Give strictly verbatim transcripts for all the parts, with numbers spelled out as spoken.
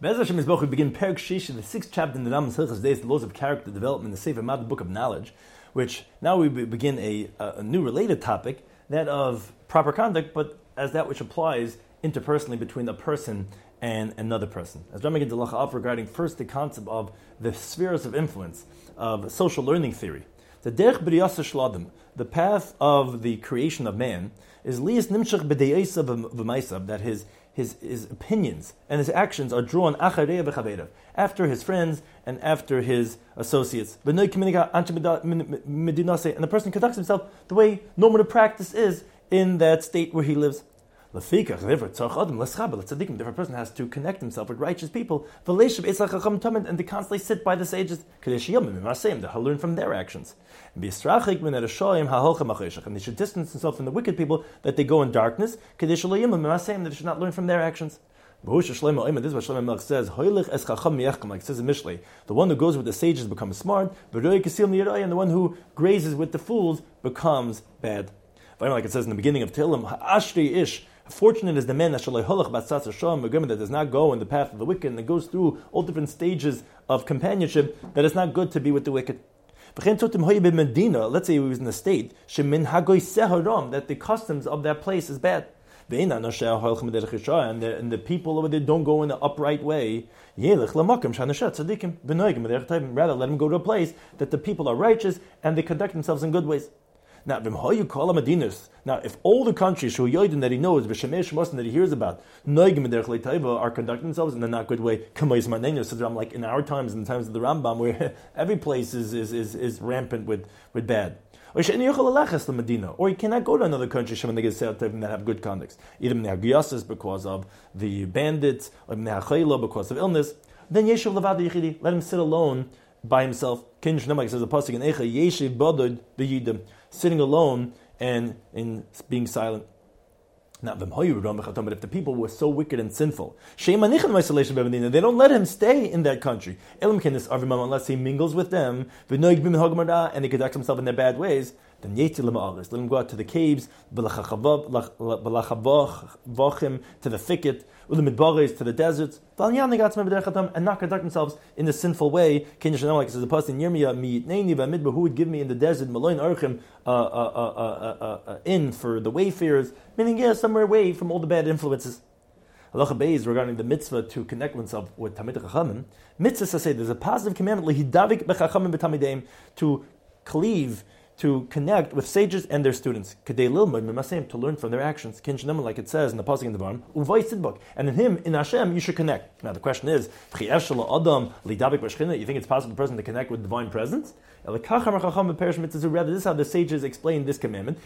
Be'ez Hashem Yisboch, we begin Perek Shish in the sixth chapter in the Rambam's Hilchos Deis, the laws of character development, the Sefer Mad, the book of knowledge, which now we begin a, a new related topic, that of proper conduct, but as that which applies interpersonally between a person and another person. As Rambam begins the Lacha Alf regarding first the concept of the spheres of influence of social learning theory. The Derech B'riyasa Shladim, the path of the creation of man, is Lias Nimshach B'de'esa V'maisav, that his His, his opinions and his actions are drawn after his friends and after his associates. And the person conducts himself the way normative practice is in that state where he lives. A different person has to connect himself with righteous people and to constantly sit by the sages to learn from their actions. And he should distance himself from the wicked people that they go in darkness, that they should not learn from their actions. This is what Shlomo Melech says, like it says in Mishlei, the one who goes with the sages becomes smart, and the one who grazes with the fools becomes bad. Like it says in the beginning of Tehillim, Ashri Ish, fortunate is the man that does not go in the path of the wicked and that goes through all different stages of companionship, that is not good to be with the wicked. Let's say he was in a state that the customs of that place is bad. And the, and the people over there don't go in the upright way. Rather, let him go to a place that the people are righteous and they conduct themselves in good ways. Now, now, if all the countries who that he knows, that he hears about, are conducting themselves in a not good way, like in our times, in the times of the Rambam, where every place is is, is, is rampant with, with bad. Or you cannot go to another country that have good conducts, either because of the bandits, or because of illness. Then let him sit alone by himself. Says the pasuk in sitting alone and in being silent. Now, but if the people were so wicked and sinful, they don't let him stay in that country. Unless he mingles with them and he conducts himself in their bad ways, then let him go out to the caves, to the thicket, to the deserts, and not conduct themselves in a sinful way. Like it says the pasuk in Yirmiyah, who would give me in the desert an uh, uh, uh, uh, uh, inn for the wayfarers, meaning yeah, somewhere away from all the bad influences. Halacha Beis regarding the mitzvah to connect oneself with Talmidei Chachamim. Mitzvah says there's a positive commandment to cleave, to connect with sages and their students, to learn from their actions. Like it says in the pasuk in the bottom, and in him, in Hashem, you should connect. Now the question is, you think it's possible for a person to connect with divine presence? Rather, this is how the sages explain this commandment.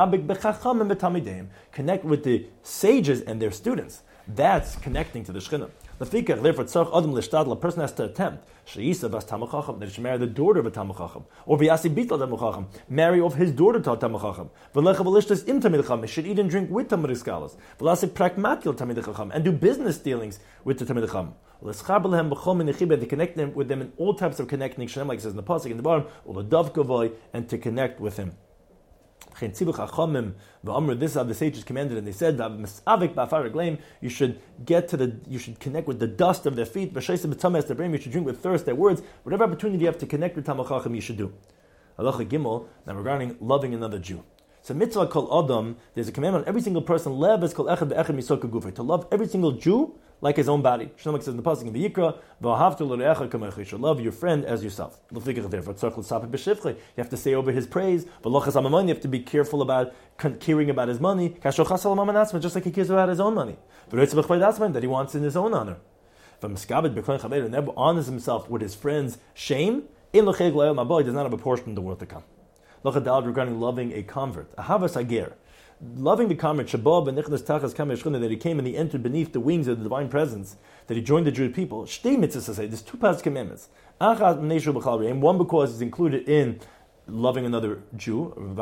Connect with the sages and their students. That's connecting to the Shekhinah. A person has to attempt that he should marry the daughter of a Talmid Chacham, or marry off his daughter to a Talmid Chacham. He should eat and drink with Talmidei scholars, and do business dealings with the Talmidei Chacham. To connect them with them in all types of connecting, like it says in the pasuk in the bottom, and to connect with him. This is how the sages commanded, and they said you should get to the, you should connect with the dust of their feet. You should drink with thirst their words. Whatever opportunity you have to connect with Talmid Chacham, you should do. Halacha Gimel, now regarding loving another Jew. So mitzvah kol adam, there's a commandment on every single person, lev es kol echad be'echad misok hagufay, to love every single Jew like his own body. Shlomo says in the pasuk in the Yikra, v'ahavta l'reacha kamecha, you should love your friend as yourself. You have to say over his praise. You have to be careful about caring about his money, just like he cares about his own money. That he wants in his own honor. Never honors himself with his friend's shame. He does not have a portion in the world to come. Regarding loving a convert, ahavas hager, loving the convert, Shabbat and Nichnas Tachas Kamei, that he came and he entered beneath the wings of the divine presence, that he joined the Jewish people. Shtei mitzvahs say there's two past commandments. One because it's included in loving another Jew, and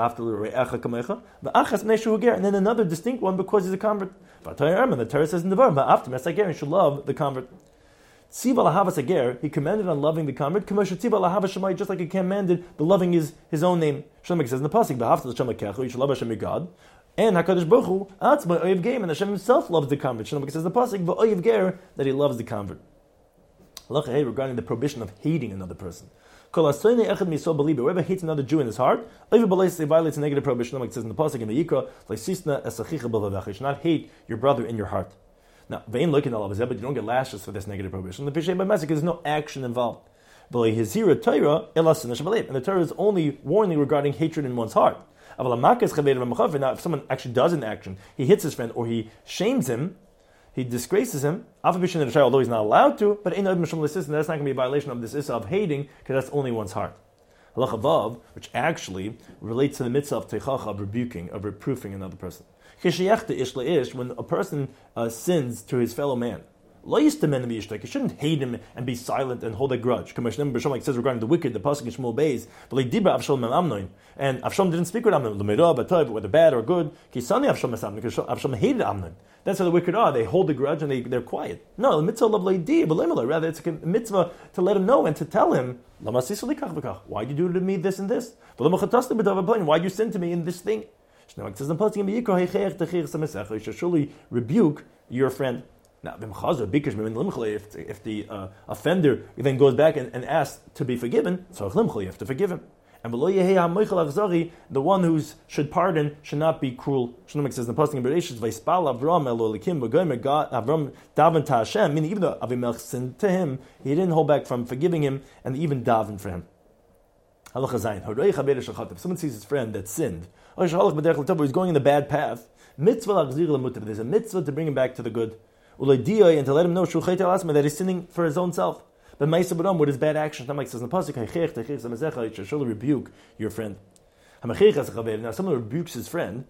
then another distinct one because he's a convert. The Torah says in the verse, after Mesager, you should love the convert. Tziva lahavas hager, he commanded on loving the convert, just like he commanded the loving his, his own name. Shlomo says in the pasuk, you should love Hashem your God. And HaKadosh Baruch Hu, Atzma Oyev Geir, and Hashem himself loves the convert. Shlomo says in the pasuk, Oyev Geir, that he loves the convert. Halacha hey, regarding the prohibition of hating another person. Whoever hates another Jew in his heart, he violates a negative prohibition, like it says in the pasuk in the Yikra, you should not hate your brother in your heart. Now, vain looking at but you don't get lashes for this negative prohibition. The Pishay B'Mesek, there's no action involved. And the Torah is only warning regarding hatred in one's heart. Now, if someone actually does an action, he hits his friend or he shames him, he disgraces him, although he's not allowed to, but that's not going to be a violation of this issa of hating, because that's only one's heart. Halacha Vav, which actually relates to the mitzvah of teichacha, of rebuking, of reproofing another person. When a person uh, sins to his fellow man, you shouldn't hate him and be silent and hold a grudge. Like it says regarding the wicked, the pasuk in Shmuel Beis, and Avshalom didn't speak with Amnon, whether bad or good, because Avshalom hated Amnon. That's how the wicked are. They hold a grudge and they, they're quiet. No, the mitzvah of rather it's a mitzvah to let him know and to tell him, why do you do to me this and this? Why do you sin to me in this thing? You should surely rebuke your friend. Now, if, if the uh, offender then goes back and, and asks to be forgiven, so you have to forgive him. And the one who should pardon should not be cruel. Shlomo says in the posting in Bereshit, Avram daven to Hashem, meaning even though Avimelech sinned to him, he didn't hold back from forgiving him and even daven for him. If someone sees his friend that sinned, he's going in the bad path, there's a mitzvah to bring him back to the good, and to let him know that he's sinning for his own self. But with his bad actions, like says in the pasuk, you should surely rebuke your friend. Now, someone rebukes his friend,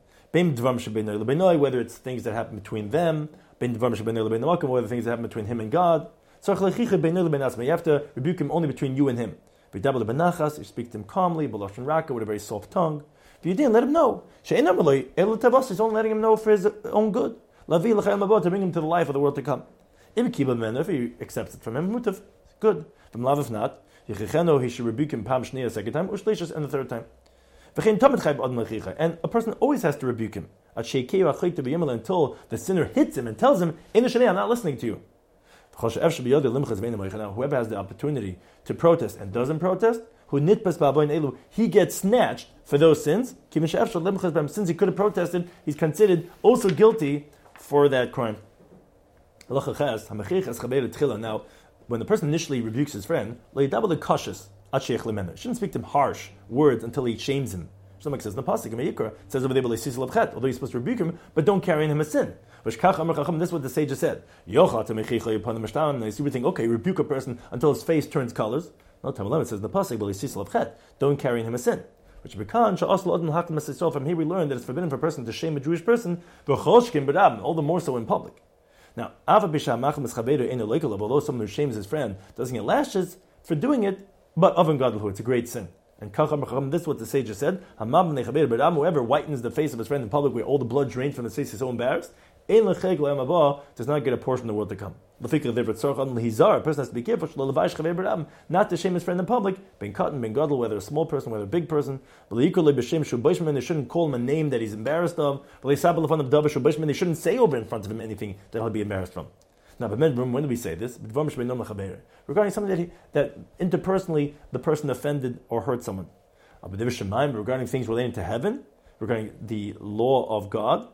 whether it's things that happen between them, whether things that happen between him and God. You have to rebuke him only between you and him. You speak to him calmly, with a very soft tongue. If you didn't, let him know. He's only letting him know for his own good. To bring him to the life of the world to come. If he accepts it from him, good. From love, if not, he should rebuke him pam shniya second time, or shlishas and the third time. And a person always has to rebuke him until the sinner hits him and tells him, I'm not listening to you. Now, whoever has the opportunity to protest and doesn't protest, he gets snatched for those sins. Since he could have protested, he's considered also guilty for that crime. Now, when the person initially rebukes his friend, shouldn't speak to him harsh words until he shames him. Somebody says in the pasuk in Yikra, it says over there, although you're supposed to rebuke him, but don't carry in him a sin. This is what the sages said. You would think, okay, rebuke a person until his face turns colors. No, Tamalim, it says in the pasuk, don't carry in him a sin. Which from here we learn that it's forbidden for a person to shame a Jewish person, all the more so in public. Now, although someone who shames his friend doesn't get lashes for doing it, but it's a great sin. And this is what the sages said. Whoever whitens the face of his friend in public where all the blood drains from his face, he's so embarrassed, does not get a portion of the world to come. A person has to be careful not to shame his friend in public, being cut and being gadol, whether a small person, whether a big person. They shouldn't call him a name that he's embarrassed of. They shouldn't say over in front of him anything that he'll be embarrassed from. Now, but when do we say this? Regarding something that, he, that interpersonally the person offended or hurt someone. Regarding things relating to heaven, regarding the law of God,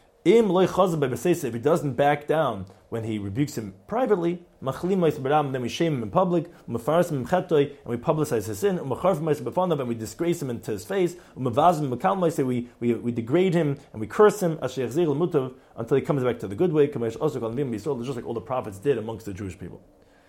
if he doesn't back down when he rebukes him privately, then we shame him in public, and we publicize his sin, and we disgrace him into his face, we, we, we degrade him and we curse him until he comes back to the good way, just like all the prophets did amongst the Jewish people.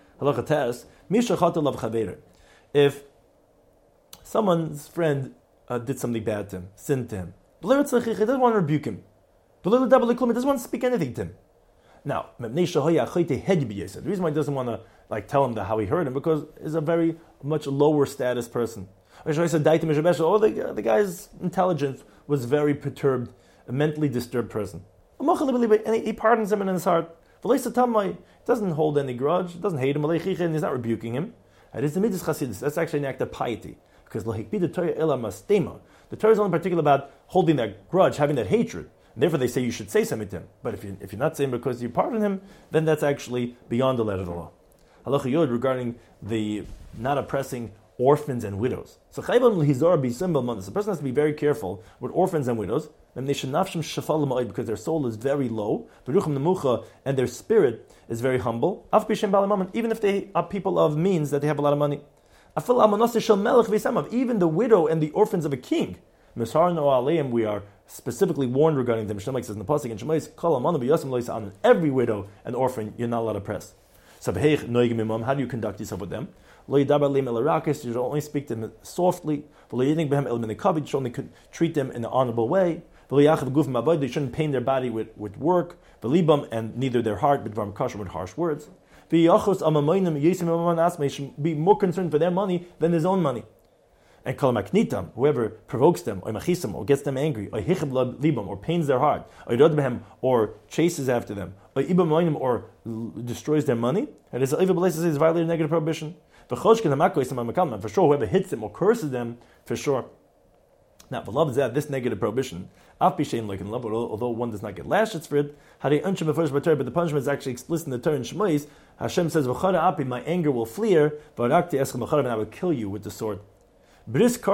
If someone's friend uh, did something bad to him, sinned to him, he doesn't want to rebuke him. He doesn't want to speak anything to him. Now, the reason why he doesn't want to like tell him that how he hurt him, because he's a very much lower status person. Oh, the, the guy's intelligence was very perturbed, a mentally disturbed person. And he pardons him in his heart. He doesn't hold any grudge, doesn't hate him, and he's not rebuking him. That's actually an act of piety. Because the Torah is only particular about holding that grudge, having that hatred. Therefore, they say you should say something to him. But if, you, if you're not saying because you pardon him, then that's actually beyond the letter of the law. halacha yod regarding the not oppressing orphans and widows. So the person has to be very careful with orphans and widows, because their soul is very low, and their spirit is very humble, even if they are people of means, that they have a lot of money. Even the widow and the orphans of a king, we are specifically warned regarding them. Shemai says in the pasuk in Shemais, every widow and orphan you're not allowed to oppress. So how do you conduct yourself with them? You should only speak to them softly. You should only treat them in an honorable way. You shouldn't pain their body with, with work, and neither their heart with harsh words. You should be more concerned for their money than his own money. And kalamaknitam, whoever provokes them, or machisam, or gets them angry, or hichab libam, or pains their heart, or yodbehem, or chases after them, or ibam or destroys their money, and it's is violating negative prohibition. For sure, whoever hits them or curses them, for sure. Now, for love is that this negative prohibition, although one does not get lashes for it, but the punishment is actually explicit in the Torah in Shemais. Hashem says, my anger will flee, and I will kill you with the sword. There's a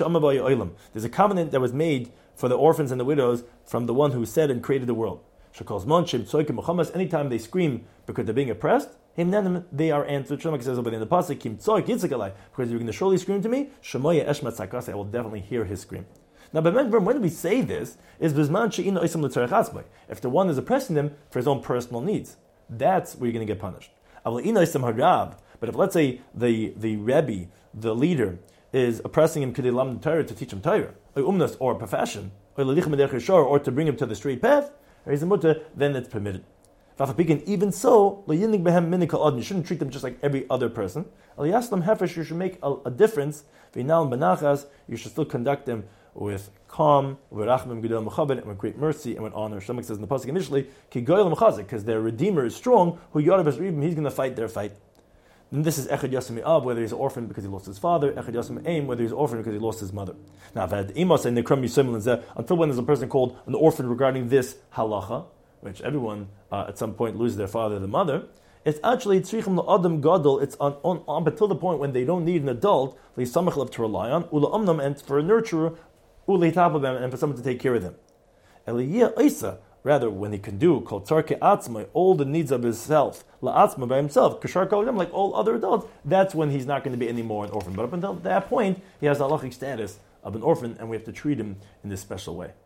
covenant that was made for the orphans and the widows from the one who said and created the world. Anytime they scream because they're being oppressed, they are answered. Shlomo says over in the pasuk, because you're going to surely scream to me, I will definitely hear his scream. Now, when we say this, is if the one is oppressing them for his own personal needs, that's where you're going to get punished. But if, let's say, the, the Rebbe, the leader, is oppressing him to teach him Torah, or a profession, or to bring him to the straight path, then it's permitted. Even so, you shouldn't treat them just like every other person. You should make a, a difference. You should still conduct them with calm, with rachmim, and with great mercy, and with honor. Shlomo says in the pasuk initially, because their Redeemer is strong, who he's going to fight their fight. And this is Echad Yasem Av, whether he's an orphan because he lost his father, Echad Yasem Aim, whether he's an orphan because he lost his mother. Now, until when there's a person called an orphan regarding this halacha, which everyone uh, at some point loses their father or the mother, it's actually tzrichim la'adam gadol. It's on, on, on until the point when they don't need an adult le'samach to rely on, ula'amnam, and for a nurturer, ula'itapabem, and for someone to take care of them. Eliyah Isa, rather, when he can do kol tzarke atzmai, all the needs of himself, la'atzma by himself, kashar kolim, like all other adults, that's when he's not going to be any more an orphan. But up until that point, he has the halachic status of an orphan, and we have to treat him in this special way.